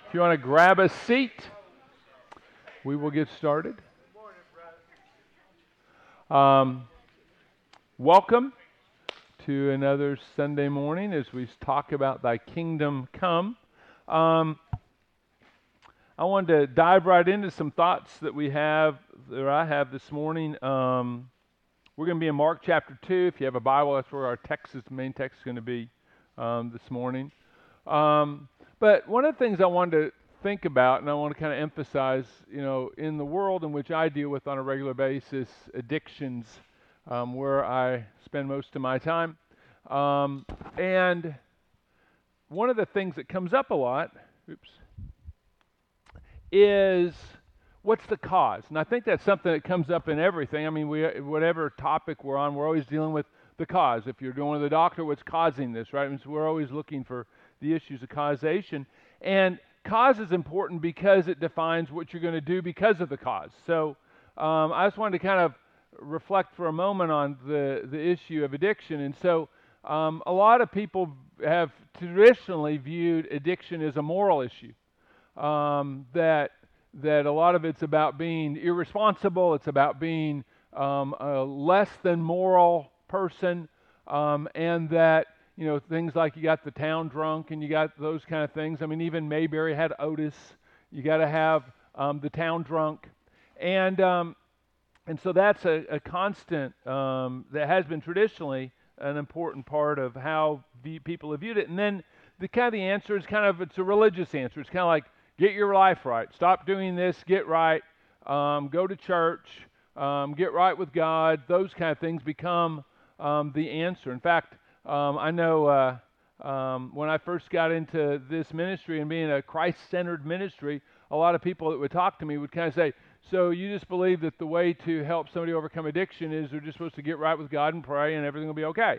If you want to grab a seat, we will get started. Welcome to another Sunday morning as we talk about Thy Kingdom Come. I wanted to dive right into some thoughts that I have this morning. We're going to be in Mark chapter 2. If you have a Bible, that's where our main text is going to be this morning. But one of the things I wanted to think about, and I want to kind of emphasize, in the world in which I deal with on a regular basis, addictions, where I spend most of my time. And one of the things that comes up a lot, is what's the cause? And I think that's something that comes up in everything. I mean, whatever topic we're on, we're always dealing with the cause. If you're going to the doctor, what's causing this, right? And so we're always looking for the issues of causation. And cause is important because it defines what you're going to do because of the cause. So I just wanted to kind of reflect for a moment on the issue of addiction. And so a lot of people have traditionally viewed addiction as a moral issue, that a lot of it's about being irresponsible, it's about being a less than moral person, and that things like you got the town drunk and you got those kind of things. I mean, even Mayberry had Otis. You got to have the town drunk, and so that's a constant that has been traditionally an important part of how people have viewed it. And then the answer is it's a religious answer. It's kind of like, get your life right. Stop doing this. Get right. Go to church. Get right with God. Those kind of things become the answer. In fact, I know when I first got into this ministry and being a Christ-centered ministry, a lot of people that would talk to me would kind of say, so you just believe that the way to help somebody overcome addiction is they're just supposed to get right with God and pray and everything will be okay.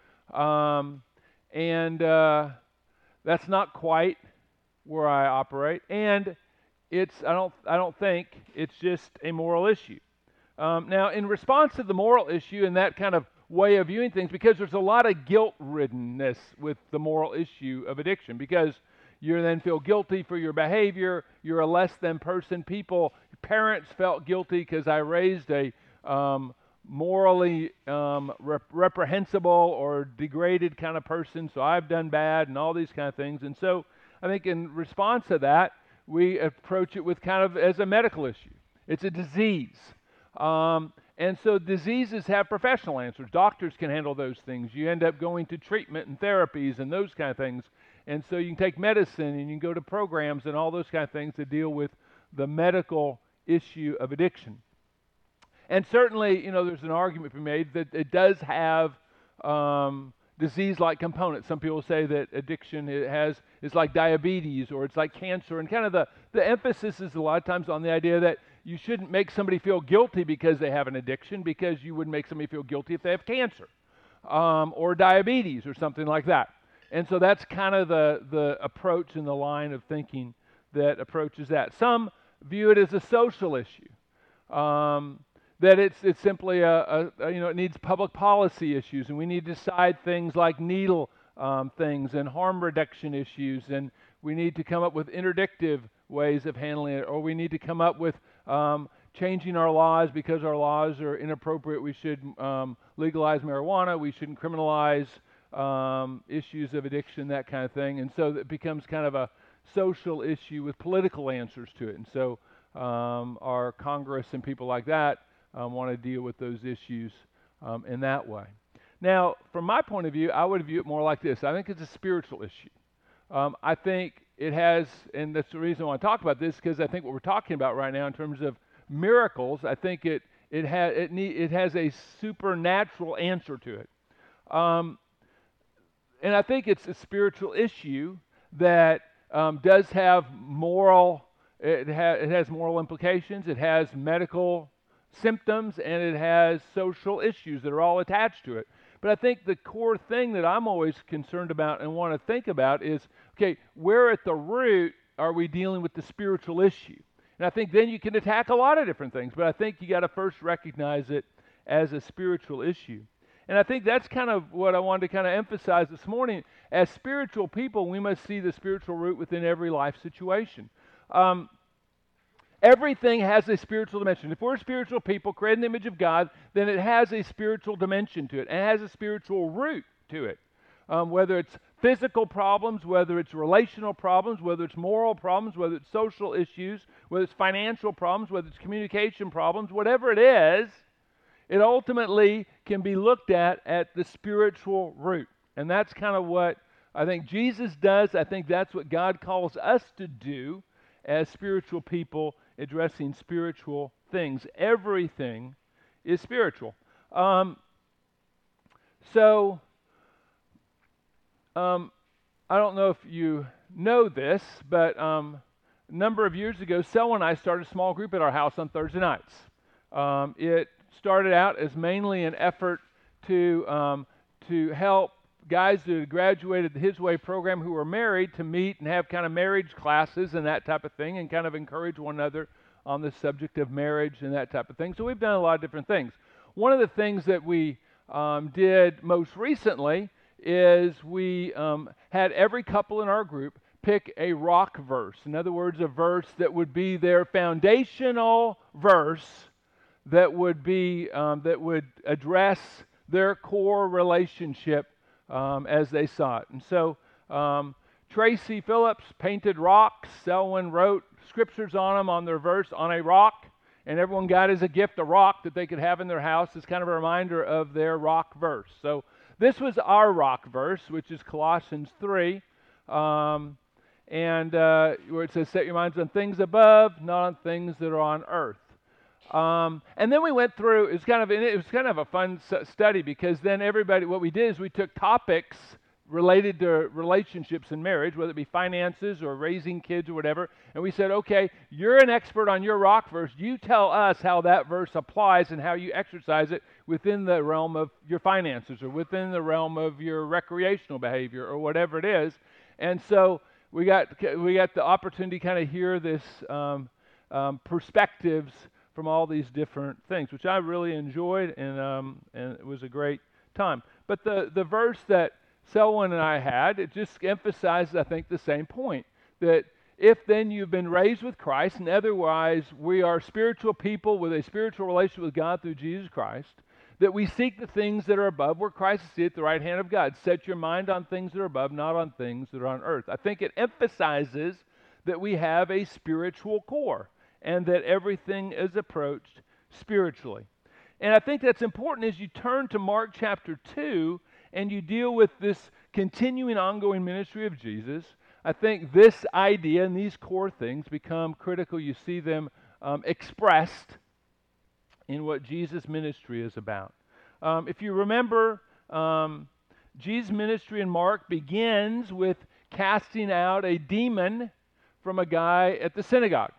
That's not quite where I operate, and I don't think it's just a moral issue. Now, in response to the moral issue and that kind of way of viewing things, because there's a lot of guilt-riddenness with the moral issue of addiction, because you then feel guilty for your behavior, you're a less than person. Parents felt guilty because I raised a morally reprehensible or degraded kind of person, so I've done bad and all these kind of things. And so I think in response to that, we approach it with kind of as a medical issue. It's a disease. And so diseases have professional answers. Doctors can handle those things. You end up going to treatment and therapies and those kind of things. And so you can take medicine and you can go to programs and all those kind of things to deal with the medical issue of addiction. And certainly, there's an argument to be made that it does have disease-like components. Some people say that addiction is like diabetes or it's like cancer. And kind of the emphasis is a lot of times on the idea that you shouldn't make somebody feel guilty because they have an addiction, because you wouldn't make somebody feel guilty if they have cancer or diabetes or something like that. And so that's kind of the approach and the line of thinking that approaches that. Some view it as a social issue, that it's simply it needs public policy issues, and we need to decide things like needle things and harm reduction issues, and we need to come up with interdictive ways of handling it, or we need to come up with changing our laws because our laws are inappropriate. We should legalize marijuana. We shouldn't criminalize issues of addiction, that kind of thing. And so it becomes kind of a social issue with political answers to it. And so our Congress and people like that want to deal with those issues in that way. Now, from my point of view, I would view it more like this. I think it's a spiritual issue. I think it has, and that's the reason I want to talk about this, because I think what we're talking about right now in terms of miracles, I think it has a supernatural answer to it. And I think it's a spiritual issue that does have it has moral implications, it has medical symptoms, and it has social issues that are all attached to it. But I think the core thing that I'm always concerned about and want to think about is, okay, where at the root are we dealing with the spiritual issue? And I think then you can attack a lot of different things, but I think you got to first recognize it as a spiritual issue. And I think that's kind of what I wanted to kind of emphasize this morning. As spiritual people, we must see the spiritual root within every life situation. Everything has a spiritual dimension. If we're spiritual people created in the image of God, then it has a spiritual dimension to it, and it has a spiritual root to it. Whether it's physical problems, whether it's relational problems, whether it's moral problems, whether it's social issues, whether it's financial problems, whether it's communication problems, whatever it is, it ultimately can be looked at the spiritual root. And that's kind of what I think Jesus does. I think that's what God calls us to do as spiritual people addressing spiritual things. Everything is spiritual. I don't know if you know this, but a number of years ago, Selma and I started a small group at our house on Thursday nights. It started out as mainly an effort to help guys who had graduated the His Way program who were married to meet and have kind of marriage classes and that type of thing, and kind of encourage one another on the subject of marriage and that type of thing. So we've done a lot of different things. One of the things that we did most recently is we had every couple in our group pick a rock verse. In other words, a verse that would be their foundational verse that would address their core relationship as they saw it. And so Tracy Phillips painted rocks. Selwyn wrote scriptures on them on their verse on a rock, and everyone got as a gift a rock that they could have in their house as kind of a reminder of their rock verse. So this was our rock verse, which is Colossians 3, where it says, set your minds on things above, not on things that are on earth. And then we went through, it was kind of a fun study, because then what we did is we took topics related to relationships and marriage, whether it be finances or raising kids or whatever, and we said, okay, you're an expert on your rock verse. You tell us how that verse applies and how you exercise it within the realm of your finances or within the realm of your recreational behavior or whatever it is. And so we got the opportunity to kind of hear this perspectives from all these different things, which I really enjoyed, and it was a great time. But the verse that Selwyn and I had, it just emphasizes, I think, the same point, that if then you've been raised with Christ, and otherwise we are spiritual people with a spiritual relationship with God through Jesus Christ, that we seek the things that are above where Christ is seated at the right hand of God. Set your mind on things that are above, not on things that are on earth. I think it emphasizes that we have a spiritual core and that everything is approached spiritually. And I think that's important as you turn to Mark chapter 2 and you deal with this continuing, ongoing ministry of Jesus. I think this idea and these core things become critical. You see them expressed in what Jesus' ministry is about. If you remember, Jesus' ministry in Mark begins with casting out a demon from a guy at the synagogue,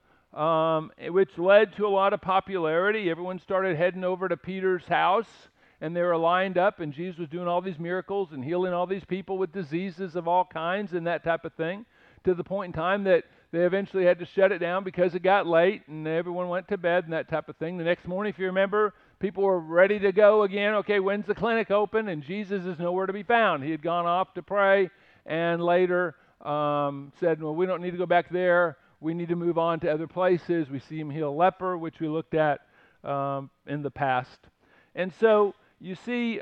which led to a lot of popularity. Everyone started heading over to Peter's house, and they were lined up, and Jesus was doing all these miracles and healing all these people with diseases of all kinds and that type of thing, to the point in time that they eventually had to shut it down because it got late and everyone went to bed and that type of thing. The next morning, if you remember, people were ready to go again. Okay, when's the clinic open? And Jesus is nowhere to be found. He had gone off to pray, and later said, well, we don't need to go back there. We need to move on to other places. We see him heal a leper, which we looked at in the past. And so you see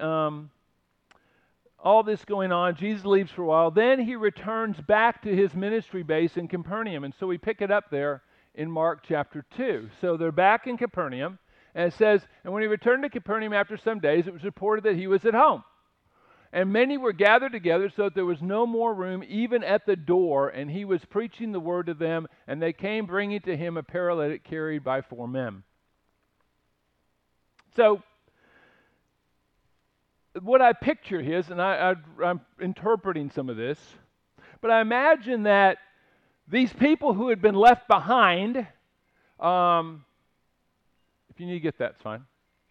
all this going on. Jesus leaves for a while. Then he returns back to his ministry base in Capernaum. And so we pick it up there in Mark chapter 2. So they're back in Capernaum. And it says, and when he returned to Capernaum after some days, it was reported that he was at home. And many were gathered together so that there was no more room even at the door. And he was preaching the word to them. And they came bringing to him a paralytic carried by 4 men. So what I picture is, and I'm interpreting some of this, but I imagine that these people who had been left behind, if you need to get that, it's fine.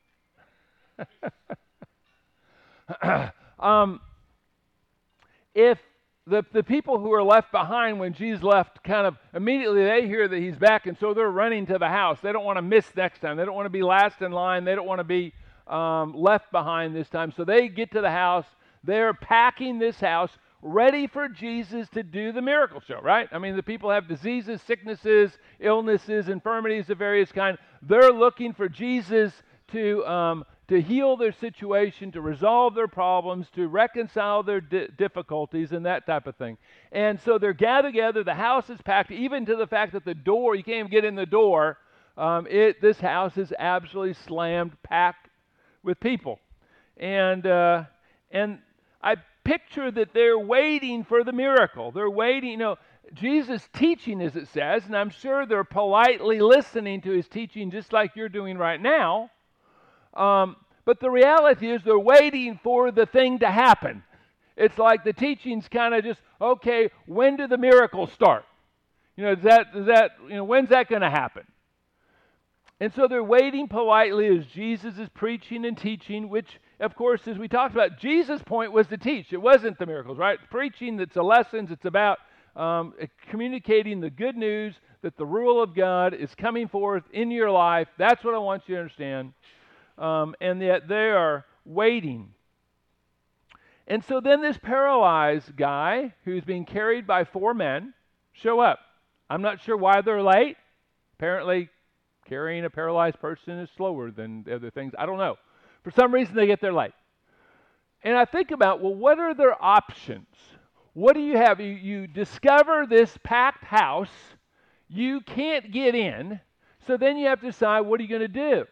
If the people who are left behind when Jesus left, kind of immediately they hear that he's back, and so they're running to the house. They don't want to miss next time. They don't want to be last in line. They don't want to be left behind this time. So they get to the house. They're packing this house, ready for Jesus to do the miracle show, right? I mean, the people have diseases, sicknesses, illnesses, infirmities of various kinds. They're looking for Jesus to heal their situation, to resolve their problems, to reconcile their difficulties, and that type of thing. And so they're gathered together. The house is packed, even to the fact that the door, you can't even get in the door. This house is absolutely slammed, packed with people. And I picture that they're waiting for the miracle. They're waiting, Jesus teaching, as it says, and I'm sure they're politely listening to his teaching just like you're doing right now. But the reality is they're waiting for the thing to happen. It's like the teaching's kind of just, okay, when do the miracles start? When's that going to happen? And so they're waiting politely as Jesus is preaching and teaching, which, of course, as we talked about, Jesus' point was to teach. It wasn't the miracles, right? Preaching, that's the lessons. It's about communicating the good news that the rule of God is coming forth in your life. That's what I want you to understand. And yet they are waiting. And so then this paralyzed guy who's being carried by 4 men show up. I'm not sure why they're late. Apparently, carrying a paralyzed person is slower than other things. I don't know. For some reason, they get there late. And I think about, well, what are their options? What do you have? You discover this packed house. You can't get in. So then you have to decide, what are you going to do?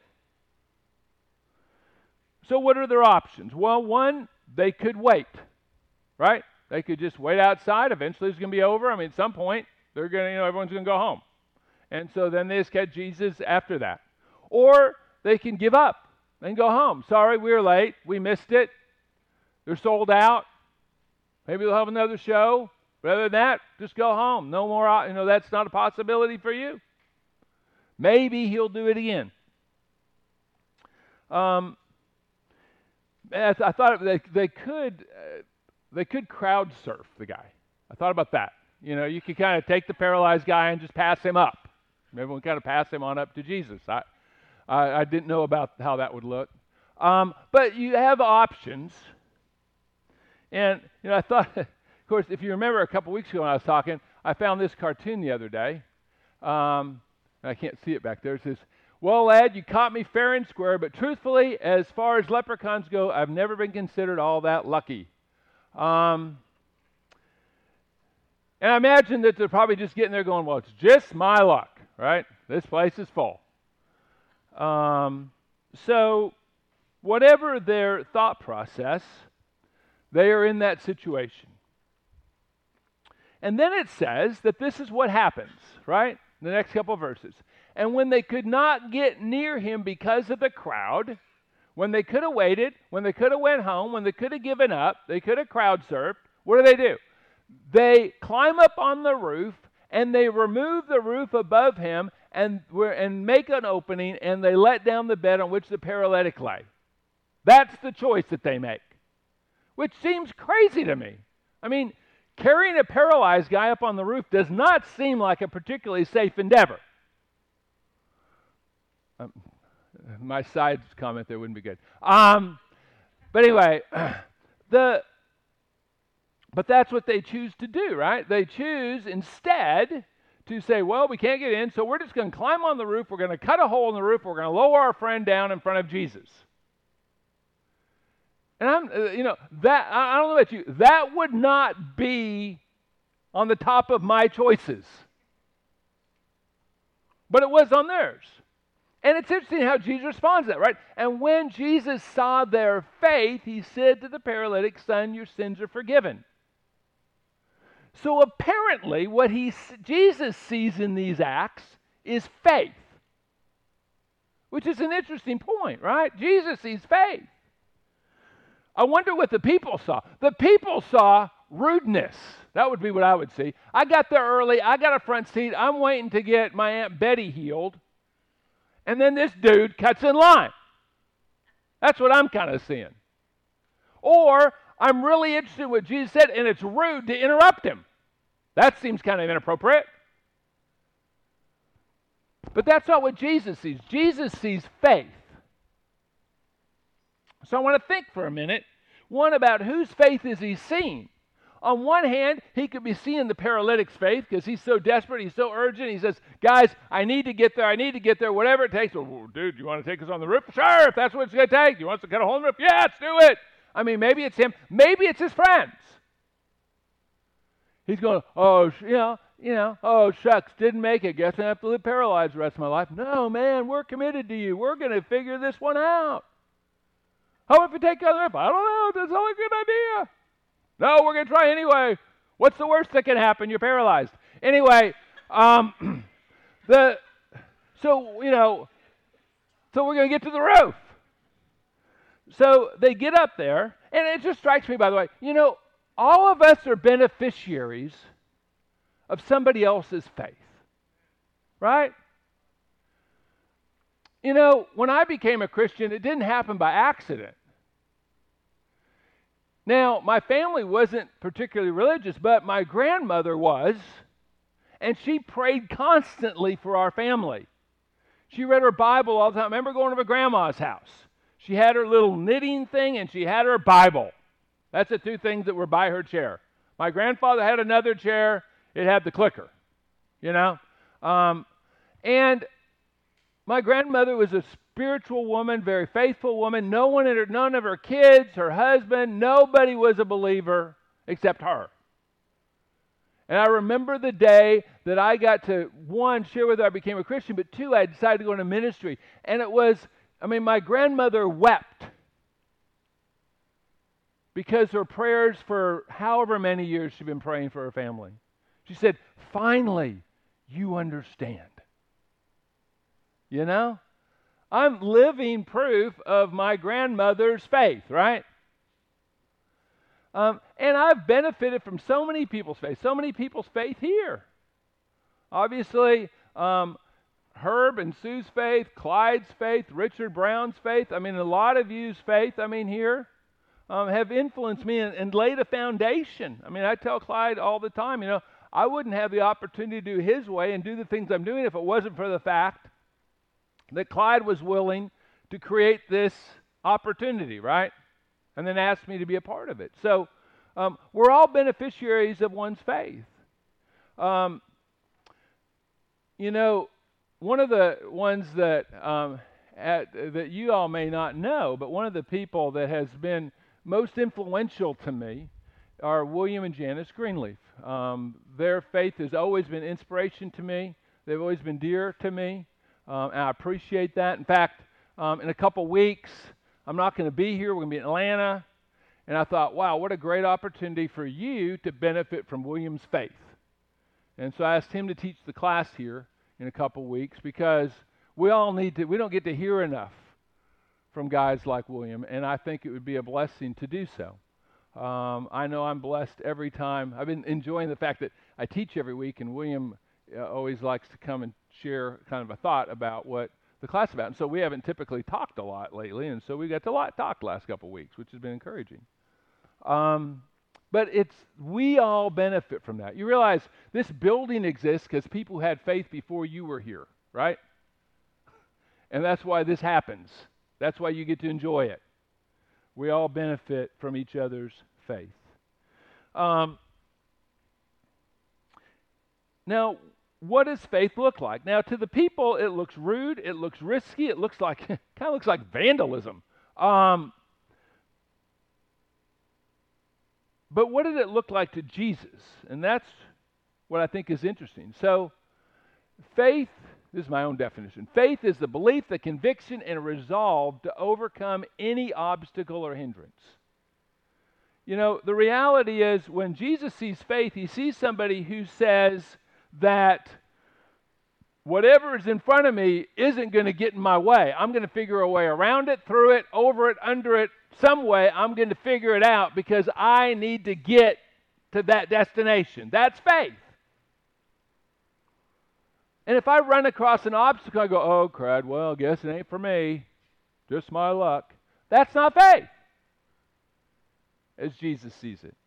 So what are their options? Well, one, they could wait, right? They could just wait outside. Eventually it's going to be over. I mean, at some point, they're going to, everyone's going to go home. And so then they just catch Jesus after that. Or they can give up and go home. Sorry, we were late. We missed it. They're sold out. Maybe they'll have another show. But other than that, just go home. No more, that's not a possibility for you. Maybe he'll do it again. I thought they could crowd surf the guy. I thought about that. You could kind of take the paralyzed guy and just pass him up. Everyone kind of pass him on up to Jesus. I didn't know about how that would look. But you have options. And, I thought, of course, if you remember a couple weeks ago when I was talking, I found this cartoon the other day. I can't see it back there. It says, well, lad, you caught me fair and square, but truthfully, as far as leprechauns go, I've never been considered all that lucky. And I imagine that they're probably just getting there going, well, it's just my luck, right? This place is full. So whatever their thought process, they are in that situation. And then it says that this is what happens, right? The next couple of verses. And when they could not get near him because of the crowd, when they could have waited, when they could have went home, when they could have given up, they could have crowd surfed, what do? They climb up on the roof, and they remove the roof above him and make an opening, and they let down the bed on which the paralytic lay. That's the choice that they make, which seems crazy to me. I mean, carrying a paralyzed guy up on the roof does not seem like a particularly safe endeavor. My side comment there wouldn't be good. But anyway, but that's what they choose to do, right? They choose instead to say, well, we can't get in, so we're just going to climb on the roof. We're going to cut a hole in the roof. We're going to lower our friend down in front of Jesus. And that I don't know about you. That would not be on the top of my choices, but it was on theirs. And it's interesting how Jesus responds to that, right? And when Jesus saw their faith, he said to the paralytic, son, your sins are forgiven. So apparently what Jesus sees in these acts is faith, which is an interesting point, right? Jesus sees faith. I wonder what the people saw. The people saw rudeness. That would be what I would see. I got there early. I got a front seat. I'm waiting to get my Aunt Betty healed. And then this dude cuts in line. That's what I'm kind of seeing. Or I'm really interested in what Jesus said, and it's rude to interrupt him. That seems kind of inappropriate. But that's not what Jesus sees. Jesus sees faith. So I want to think for a minute, one, about whose faith is he seeing? On one hand, he could be seeing the paralytic's faith because he's so desperate, he's so urgent. He says, guys, I need to get there, whatever it takes. Well, dude, you want to take us on the roof? Sure, if that's what it's going to take. You want us to cut a hole in the roof? Yeah, let's do it. I mean, maybe it's him. Maybe it's his friends. He's going, oh, oh, shucks, didn't make it. Guess I have to live paralyzed the rest of my life. No, man, we're committed to you. We're going to figure this one out. How if you take the other roof? I don't know. That's not a good idea. No, we're going to try anyway. What's the worst that can happen? You're paralyzed. Anyway, so we're going to get to the roof. So they get up there, and it just strikes me, by the way, all of us are beneficiaries of somebody else's faith, right? When I became a Christian, it didn't happen by accident. Now, my family wasn't particularly religious, but my grandmother was, and she prayed constantly for our family. She read her Bible all the time. I remember going to my grandma's house. She had her little knitting thing, and she had her Bible. That's the two things that were by her chair. My grandfather had another chair. It had the clicker, And my grandmother was a spiritual woman, very faithful woman. None of her kids, her husband, nobody was a believer except her. And I remember the day that I got to, one, share with her I became a Christian, but two, I decided to go into ministry. And it was, my grandmother wept because her prayers for however many years she'd been praying for her family. She said, finally, you understand. I'm living proof of my grandmother's faith, right? And I've benefited from so many people's faith here. Obviously, Herb and Sue's faith, Clyde's faith, Richard Brown's faith, a lot of you's faith, here, have influenced me and laid a foundation. I tell Clyde all the time, I wouldn't have the opportunity to do his way and do the things I'm doing if it wasn't for the fact that Clyde was willing to create this opportunity, right? And then asked me to be a part of it. So we're all beneficiaries of one's faith. One of the ones that that you all may not know, but one of the people that has been most influential to me are William and Janice Greenleaf. Their faith has always been inspiration to me. They've always been dear to me. And I appreciate that. In fact, in a couple weeks, I'm not going to be here. We're going to be in Atlanta. And I thought, wow, what a great opportunity for you to benefit from William's faith. And so I asked him to teach the class here in a couple weeks because we don't get to hear enough from guys like William. And I think it would be a blessing to do so. I know I'm blessed every time. I've been enjoying the fact that I teach every week, and William always likes to come and share kind of a thought about what the class is about. And so we haven't typically talked a lot lately, and so we got to talk the last couple of weeks, which has been encouraging. But we all benefit from that. You realize this building exists because people had faith before you were here, right? And that's why this happens. That's why you get to enjoy it. We all benefit from each other's faith. Now, what does faith look like? Now, to the people, it looks rude, it looks risky, it looks like kind of looks like vandalism. But what did it look like to Jesus? And that's what I think is interesting. So, faith, this is my own definition. Faith is the belief, the conviction, and a resolve to overcome any obstacle or hindrance. The reality is when Jesus sees faith, he sees somebody who says that whatever is in front of me isn't going to get in my way. I'm going to figure a way around it, through it, over it, under it, some way. I'm going to figure it out because I need to get to that destination. That's faith. And if I run across an obstacle, I go, oh, crud, well, I guess it ain't for me. Just my luck. That's not faith, as Jesus sees it.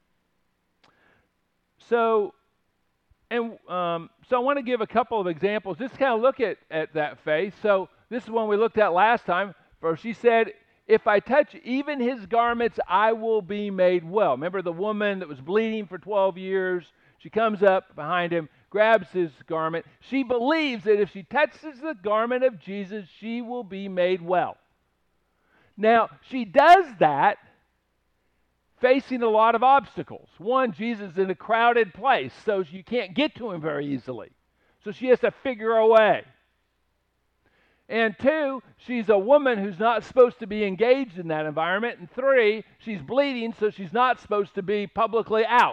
So I want to give a couple of examples, just kind of look at that faith. So this is one we looked at last time, where she said, if I touch even his garments, I will be made well. Remember the woman that was bleeding for 12 years? She comes up behind him, grabs his garment. She believes that if she touches the garment of Jesus, she will be made well. Now, she does that facing a lot of obstacles. One, Jesus is in a crowded place, so you can't get to him very easily. So she has to figure a way. And two, she's a woman who's not supposed to be engaged in that environment. And three, she's bleeding, so she's not supposed to be publicly out.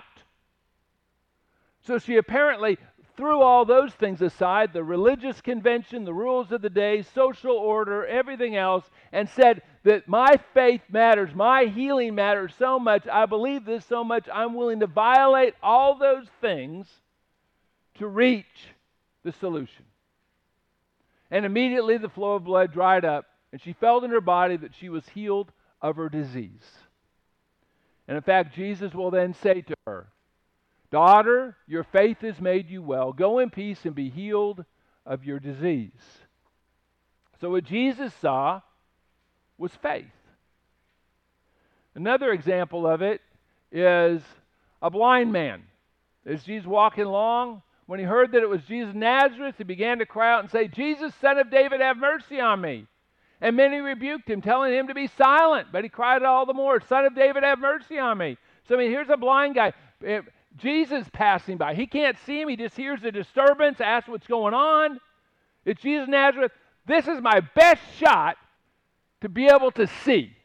So she apparently threw all those things aside, the religious convention, the rules of the day, social order, everything else, and said that my faith matters, my healing matters so much, I believe this so much, I'm willing to violate all those things to reach the solution. And immediately the flow of blood dried up, and she felt in her body that she was healed of her disease. And in fact, Jesus will then say to her, "Daughter, your faith has made you well. Go in peace and be healed of your disease." So what Jesus saw was faith. Another example of it is a blind man. As Jesus walking along, when he heard that it was Jesus of Nazareth, he began to cry out and say, "Jesus, Son of David, have mercy on me." And many rebuked him, telling him to be silent. But he cried all the more, "Son of David, have mercy on me." So here's a blind guy. Jesus passing by. He can't see him. He just hears the disturbance, asks what's going on. It's Jesus of Nazareth. This is my best shot to be able to see.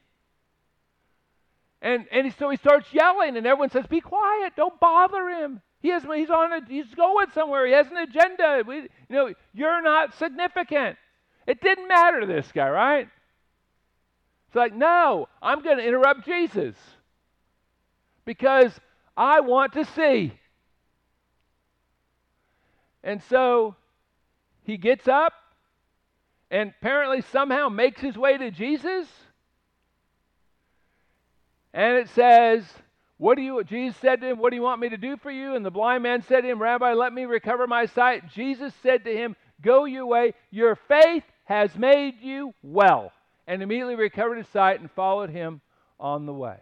So he starts yelling, and everyone says, "Be quiet. Don't bother him. He's going somewhere. He has an agenda. You're not significant." It didn't matter to this guy, right? It's like, no, I'm going to interrupt Jesus because I want to see. And so he gets up and apparently somehow makes his way to Jesus. And it says, Jesus said to him, "What do you want me to do for you?" And the blind man said to him, "Rabbi, let me recover my sight." Jesus said to him, "Go your way. Your faith has made you well." And immediately recovered his sight and followed him on the way.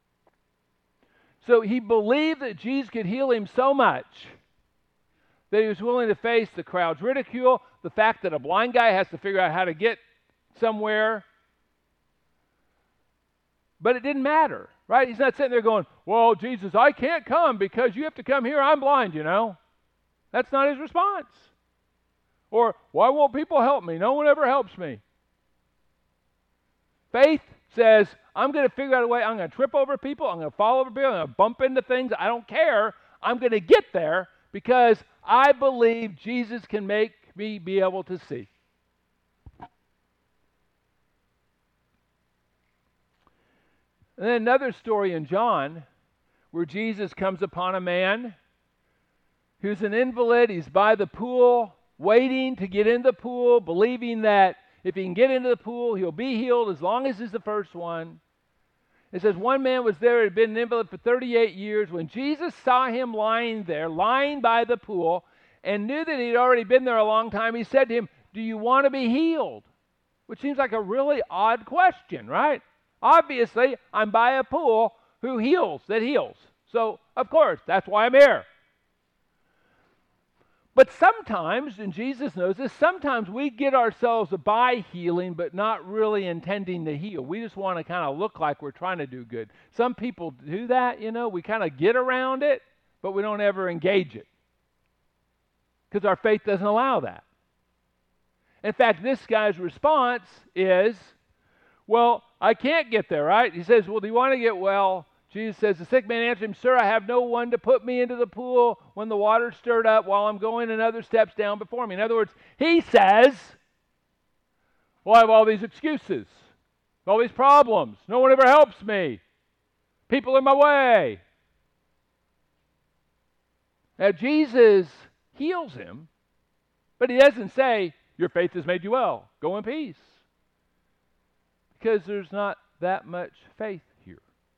So he believed that Jesus could heal him so much that he was willing to face the crowd's ridicule, the fact that a blind guy has to figure out how to get somewhere. But it didn't matter, right? He's not sitting there going, "Well, Jesus, I can't come because you have to come here. I'm blind, That's not his response. Or, "Why won't people help me? No one ever helps me." Faith says, I'm going to figure out a way. I'm going to trip over people. I'm going to fall over people. I'm going to bump into things. I don't care. I'm going to get there because I believe Jesus can make me be able to see. And then another story in John where Jesus comes upon a man who's an invalid. He's by the pool, waiting to get in the pool, believing that if he can get into the pool, he'll be healed as long as he's the first one. It says one man was there, had been an invalid for 38 years. When Jesus saw him lying by the pool, and knew that he'd already been there a long time, he said to him, "Do you want to be healed?" Which seems like a really odd question, right? Obviously, I'm by a pool that heals. So, of course, that's why I'm here. But sometimes, and Jesus knows this, sometimes we get ourselves by healing, but not really intending to heal. We just want to kind of look like we're trying to do good. Some people do that, we kind of get around it, but we don't ever engage it. Because our faith doesn't allow that. In fact, this guy's response is, "Well, I can't get there," right? He says, "Well, do you want to get well?" Jesus says, the sick man answered him, "Sir, I have no one to put me into the pool when the water's stirred up while I'm going another steps down before me." In other words, he says, "Well, I have all these excuses, all these problems. No one ever helps me. People in my way." Now, Jesus heals him, but he doesn't say, "Your faith has made you well. Go in peace." Because there's not that much faith here.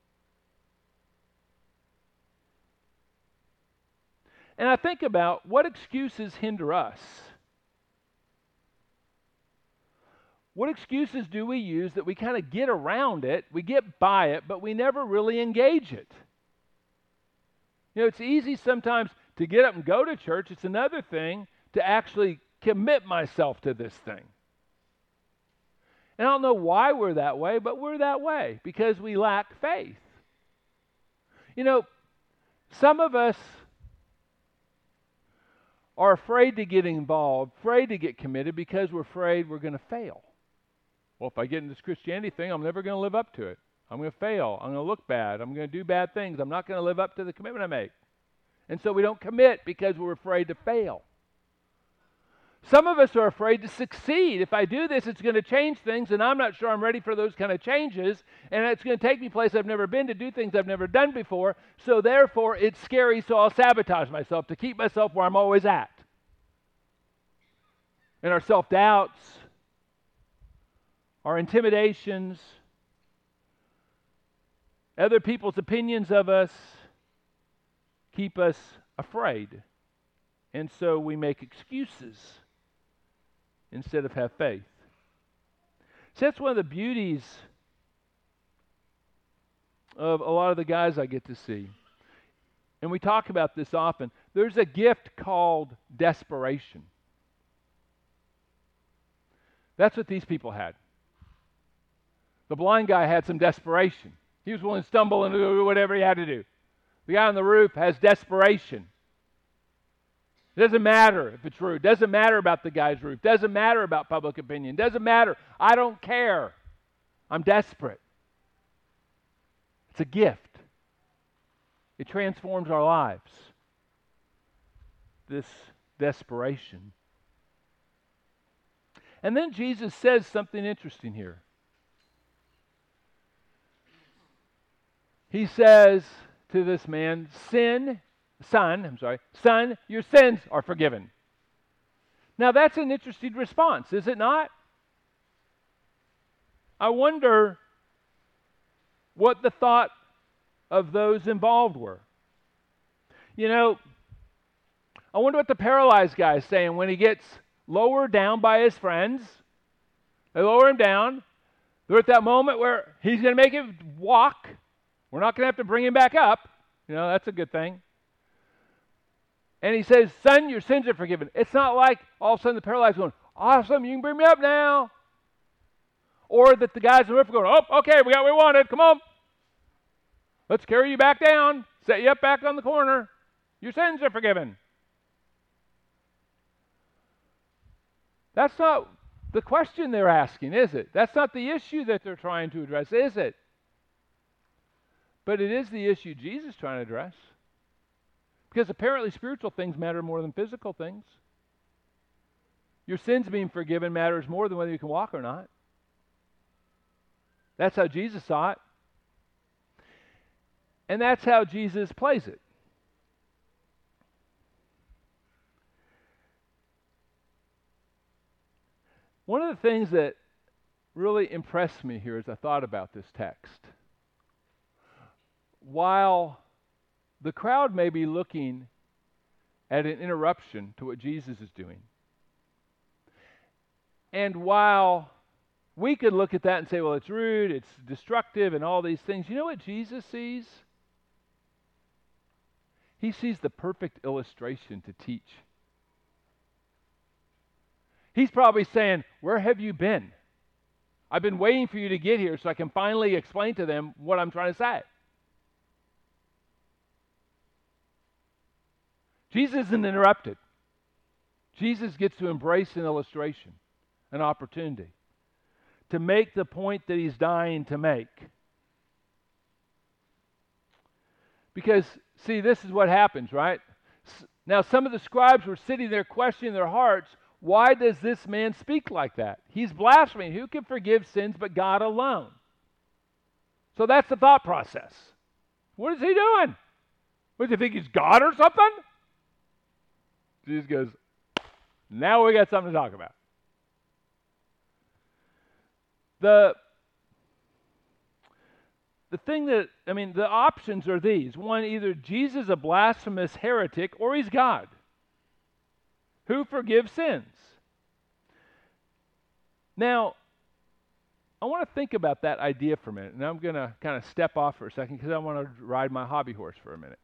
And I think about what excuses hinder us. what excuses do we use that we kind of get around it, we get by it, but we never really engage it? You know, it's easy sometimes to get up and go to church. It's another thing to actually commit myself to this thing. And I don't know why we're that way, but we're that way because we lack faith. You know, some of us are afraid to get involved, afraid to get committed because we're afraid we're going to fail. Well, if I get into this Christianity thing, I'm never going to live up to it. I'm going to fail. I'm going to look bad. I'm going to do bad things. I'm not going to live up to the commitment I make. And so we don't commit because we're afraid to fail. Some of us are afraid to succeed. If I do this, it's going to change things, and I'm not sure I'm ready for those kind of changes, and it's going to take me places I've never been to do things I've never done before, so therefore it's scary, so I'll sabotage myself to keep myself where I'm always at. And our self-doubts, our intimidations, other people's opinions of us keep us afraid. And so we make excuses instead of have faith. So that's one of the beauties of a lot of the guys I get to see. And we talk about this often. There's a gift called desperation. That's what these people had. The blind guy had some desperation. He was willing to stumble and do whatever he had to do. The guy on the roof has desperation. It doesn't matter if it's rude. It doesn't matter about the guy's roof. It doesn't matter about public opinion. It doesn't matter. I don't care. I'm desperate. It's a gift. It transforms our lives. This desperation. And then Jesus says something interesting here. He says to this man, Son, your sins are forgiven. Now that's an interesting response, is it not? I wonder what the thought of those involved were. You know, I wonder what the paralyzed guy is saying when he gets lowered down by his friends. They lower him down. They're at that moment where he's going to make it walk. We're not going to have to bring him back up. You know, that's a good thing. And he says, Son, your sins are forgiven. It's not like all of a sudden the paralyzed going, awesome, you can bring me up now. Or that the guys in the roof are going, oh, okay, we got what we wanted. Come on. Let's carry you back down. Set you up back on the corner. Your sins are forgiven. That's not the question they're asking, is it? That's not the issue that they're trying to address, is it? But it is the issue Jesus is trying to address. Because apparently spiritual things matter more than physical things. Your sins being forgiven matters more than whether you can walk or not. That's how Jesus saw it. And that's how Jesus plays it. One of the things that really impressed me here as I thought about this text, while the crowd may be looking at an interruption to what Jesus is doing, and while we could look at that and say, well, it's rude, it's destructive, and all these things, you know what Jesus sees? He sees the perfect illustration to teach. He's probably saying, where have you been? I've been waiting for you to get here so I can finally explain to them what I'm trying to say. Jesus isn't interrupted. Jesus gets to embrace an illustration, an opportunity, to make the point that he's dying to make. Because, see, this is what happens, right? Now, some of the scribes were sitting there questioning their hearts, why does this man speak like that? He's blaspheming. Who can forgive sins but God alone? So that's the thought process. What is he doing? What, do you think he's God or something? Jesus goes, now we got something to talk about. The options are these. One, either Jesus is a blasphemous heretic or he's God, who forgives sins. Now, I want to think about that idea for a minute, and I'm going to kind of step off for a second because I want to ride my hobby horse for a minute.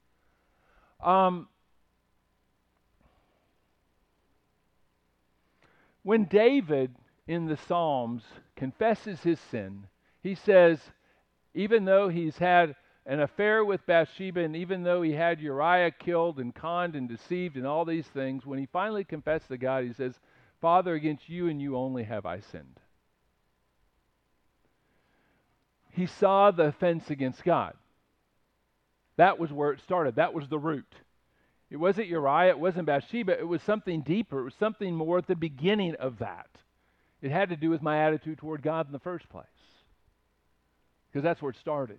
When David in the Psalms confesses his sin, he says, even though he's had an affair with Bathsheba, and even though he had Uriah killed and conned and deceived and all these things, when he finally confessed to God, he says, Father, against you and you only have I sinned. He saw the offense against God. That was where it started. That was the root. It wasn't Uriah, it wasn't Bathsheba, it was something deeper. It was something more at the beginning of that. It had to do with my attitude toward God in the first place. Because that's where it started.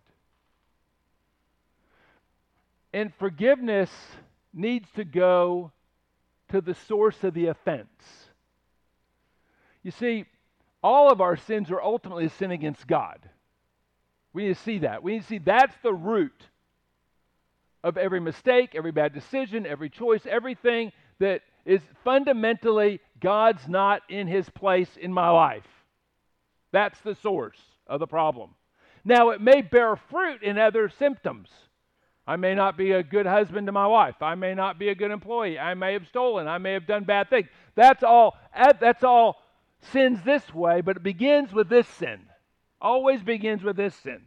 And forgiveness needs to go to the source of the offense. You see, all of our sins are ultimately a sin against God. We need to see that. We need to see that's the root of every mistake, every bad decision, every choice, everything that is fundamentally God's not in His place in my life. That's the source of the problem. Now, it may bear fruit in other symptoms. I may not be a good husband to my wife. I may not be a good employee. I may have stolen. I may have done bad things. That's all sins this way, but it begins with this sin. Always begins with this sin.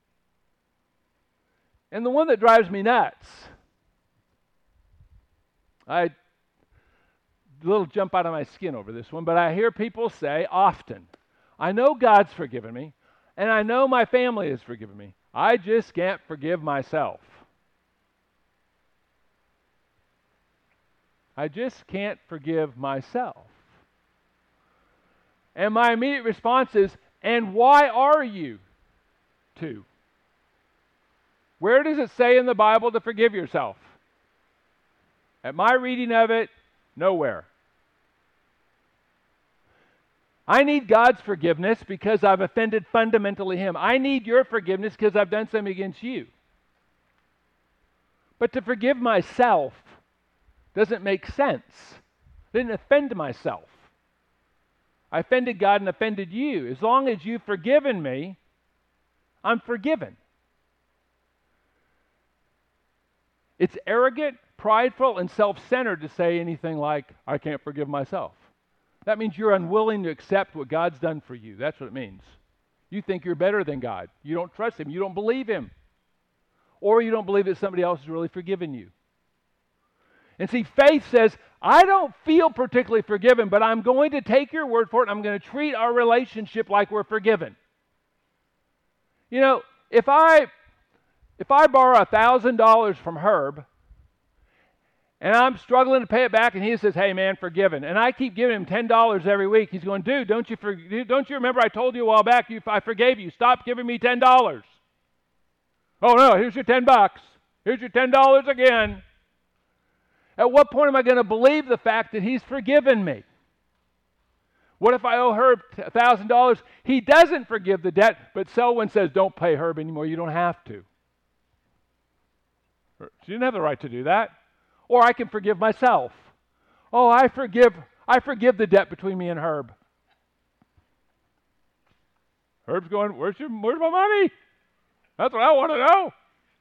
And the one that drives me nuts, a little jump out of my skin over this one, but I hear people say often, I know God's forgiven me, and I know my family has forgiven me. I just can't forgive myself. I just can't forgive myself. And my immediate response is, and why are you to? Where does it say in the Bible to forgive yourself? At my reading of it, nowhere. I need God's forgiveness because I've offended fundamentally Him. I need your forgiveness because I've done something against you. But to forgive myself doesn't make sense. I didn't offend myself. I offended God and offended you. As long as you've forgiven me, I'm forgiven. It's arrogant, prideful, and self-centered to say anything like, I can't forgive myself. That means you're unwilling to accept what God's done for you. That's what it means. You think you're better than God. You don't trust Him. You don't believe Him. Or you don't believe that somebody else has really forgiven you. And see, faith says, I don't feel particularly forgiven, but I'm going to take your word for it, and I'm going to treat our relationship like we're forgiven. You know, if I borrow $1,000 from Herb, and I'm struggling to pay it back, and he says, hey man, forgiven, and I keep giving him $10 every week, he's going, dude, don't you remember I told you a while back, I forgave you, stop giving me $10. Oh no, here's your $10. Here's your $10 again. At what point am I going to believe the fact that he's forgiven me? What if I owe Herb $1,000? He doesn't forgive the debt, but someone says, don't pay Herb anymore, you don't have to. She didn't have the right to do that. Or I can forgive myself. Oh, I forgive the debt between me and Herb. Herb's going, where's my money? That's what I want to know.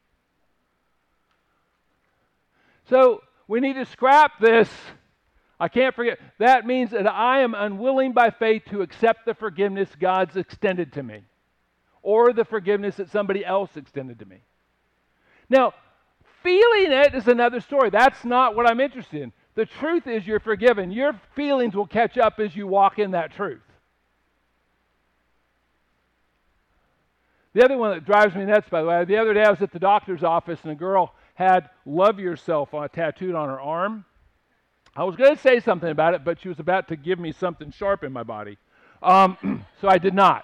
So we need to scrap this. I can't forget. That means that I am unwilling by faith to accept the forgiveness God's extended to me, or the forgiveness that somebody else extended to me. Now, feeling it is another story. That's not what I'm interested in. The truth is you're forgiven. Your feelings will catch up as you walk in that truth. The other one that drives me nuts, by the way, the other day I was at the doctor's office and a girl had "Love Yourself" tattooed on her arm. I was going to say something about it, but she was about to give me something sharp in my body. So I did not.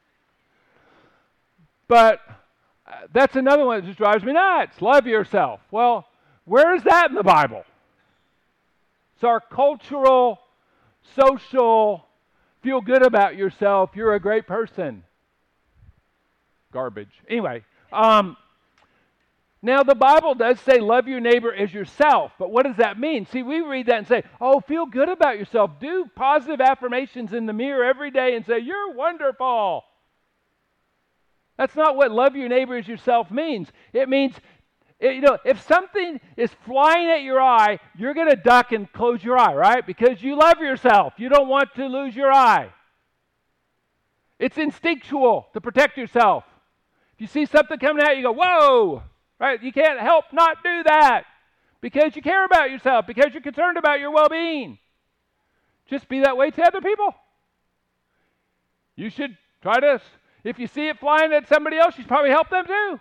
But that's another one that just drives me nuts. Love yourself. Well, where is that in the Bible? It's our cultural, social, feel good about yourself, you're a great person. Garbage. Anyway, Now, the Bible does say love your neighbor as yourself, but what does that mean? See, we read that and say, oh, feel good about yourself. Do positive affirmations in the mirror every day and say, you're wonderful. That's not what love your neighbor as yourself means. It means, if something is flying at your eye, you're going to duck and close your eye, right? Because you love yourself. You don't want to lose your eye. It's instinctual to protect yourself. If you see something coming at you, you go, whoa! Right? You can't help not do that because you care about yourself, because you're concerned about your well-being. Just be that way to other people. You should try this. If you see it flying at somebody else, you should probably help them too.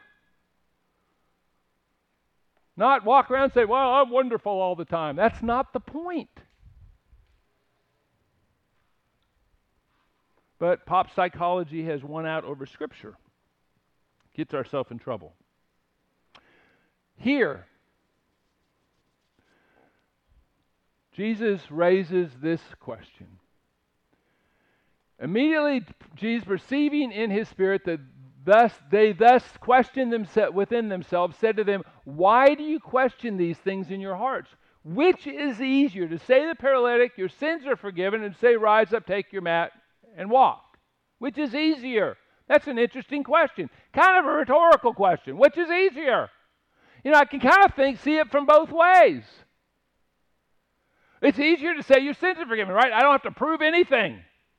Not walk around and say, well, I'm wonderful all the time. That's not the point. But pop psychology has won out over Scripture. Gets ourselves in trouble. Here, Jesus raises this question. Immediately, Jesus, perceiving in his spirit that they questioned themselves within themselves, said to them, why do you question these things in your hearts? Which is easier, to say to the paralytic, your sins are forgiven, and say, rise up, take your mat, and walk? Which is easier? That's an interesting question. Kind of a rhetorical question. Which is easier? I can kind of see it from both ways. It's easier to say your sins are forgiven, right? I don't have to prove anything.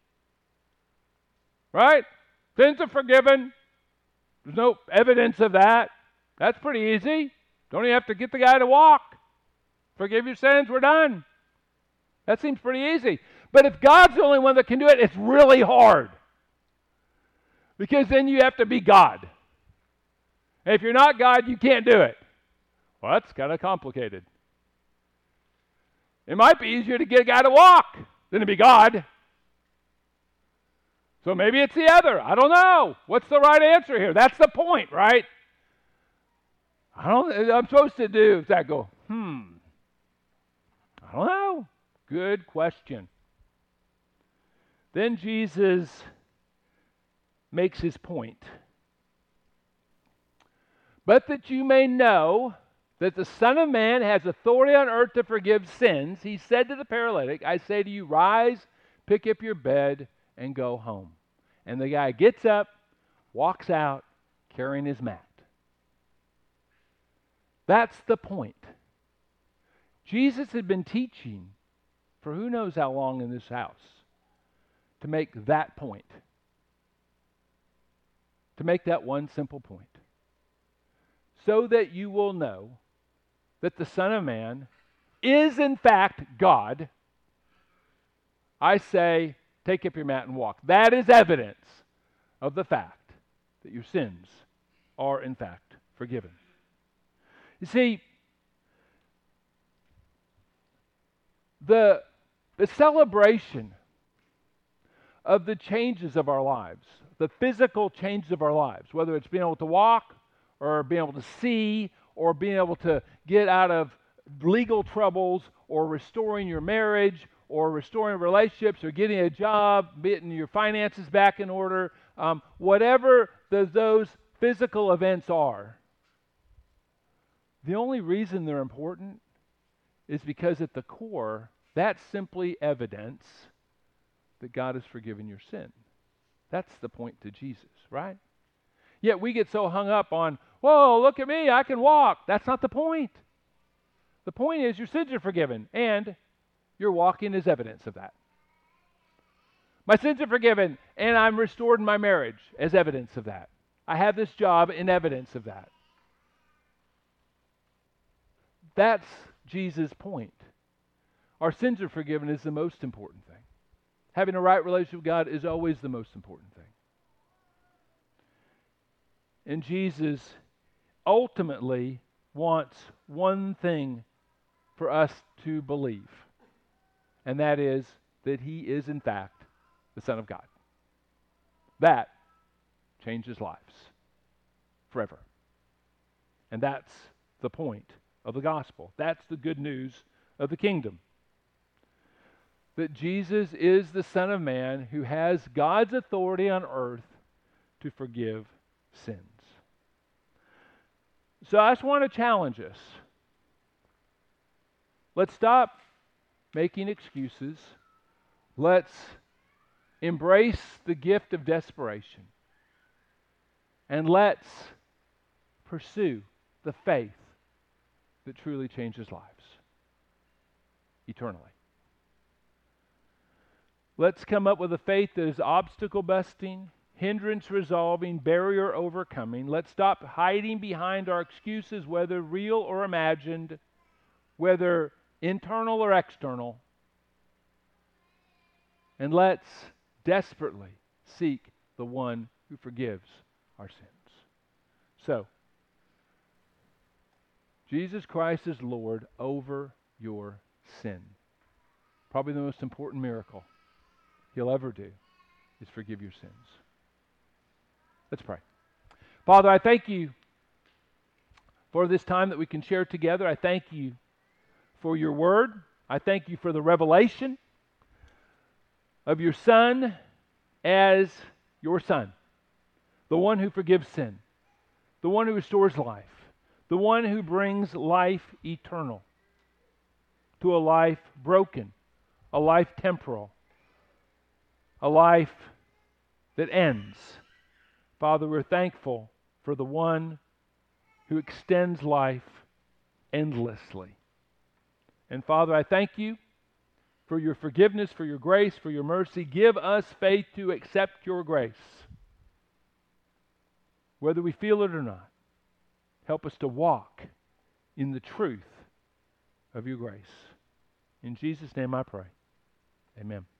Right? Sins are forgiven. There's no evidence of that. That's pretty easy. Don't even have to get the guy to walk. Forgive your sins, we're done. That seems pretty easy. But if God's the only one that can do it, it's really hard. Because then you have to be God. And if you're not God, you can't do it. Well, that's kind of complicated. It might be easier to get a guy to walk than to be God. So maybe it's the other. I don't know. What's the right answer here? That's the point, right? I'm supposed to do is that go, I don't know. Good question. Then Jesus makes his point. But that you may know that the Son of Man has authority on earth to forgive sins, he said to the paralytic, I say to you, rise, pick up your bed, and go home. And the guy gets up, walks out, carrying his mat. That's the point. Jesus had been teaching for who knows how long in this house to make that point. To make that one simple point. So that you will know that the Son of Man is in fact God. I say, take up your mat and walk. That is evidence of the fact that your sins are in fact forgiven. You see, the celebration of the changes of our lives, the physical changes of our lives, whether it's being able to walk or being able to see or being able to get out of legal troubles or restoring your marriage or restoring relationships or getting a job, getting your finances back in order, whatever those physical events are, the only reason they're important is because at the core, that's simply evidence that God has forgiven your sin. That's the point to Jesus, right? Yet we get so hung up on, whoa, look at me, I can walk. That's not the point. The point is your sins are forgiven, and your walking is evidence of that. My sins are forgiven, and I'm restored in my marriage as evidence of that. I have this job in evidence of that. That's Jesus' point. Our sins are forgiven is the most important thing. Having a right relationship with God is always the most important thing. And Jesus ultimately wants one thing for us to believe, and that is that he is in fact the Son of God. That changes lives forever. And that's the point of the gospel. That's the good news of the kingdom. That Jesus is the Son of Man who has God's authority on earth to forgive sins. So I just want to challenge us. Let's stop making excuses. Let's embrace the gift of desperation. And let's pursue the faith that truly changes lives eternally. Let's come up with a faith that is obstacle busting, hindrance resolving, barrier overcoming. Let's stop hiding behind our excuses, whether real or imagined, whether internal or external. And let's desperately seek the one who forgives our sins. So, Jesus Christ is Lord over your sin. Probably the most important miracle He'll ever do is forgive your sins. Let's pray. Father, I thank you for this time that we can share together. I thank you for your word. I thank you for the revelation of your Son as your Son, the one who forgives sin, the one who restores life, the one who brings life eternal to a life broken, a life temporal, a life that ends. Father, we're thankful for the one who extends life endlessly. And Father, I thank you for your forgiveness, for your grace, for your mercy. Give us faith to accept your grace, whether we feel it or not. Help us to walk in the truth of your grace. In Jesus' name I pray. Amen.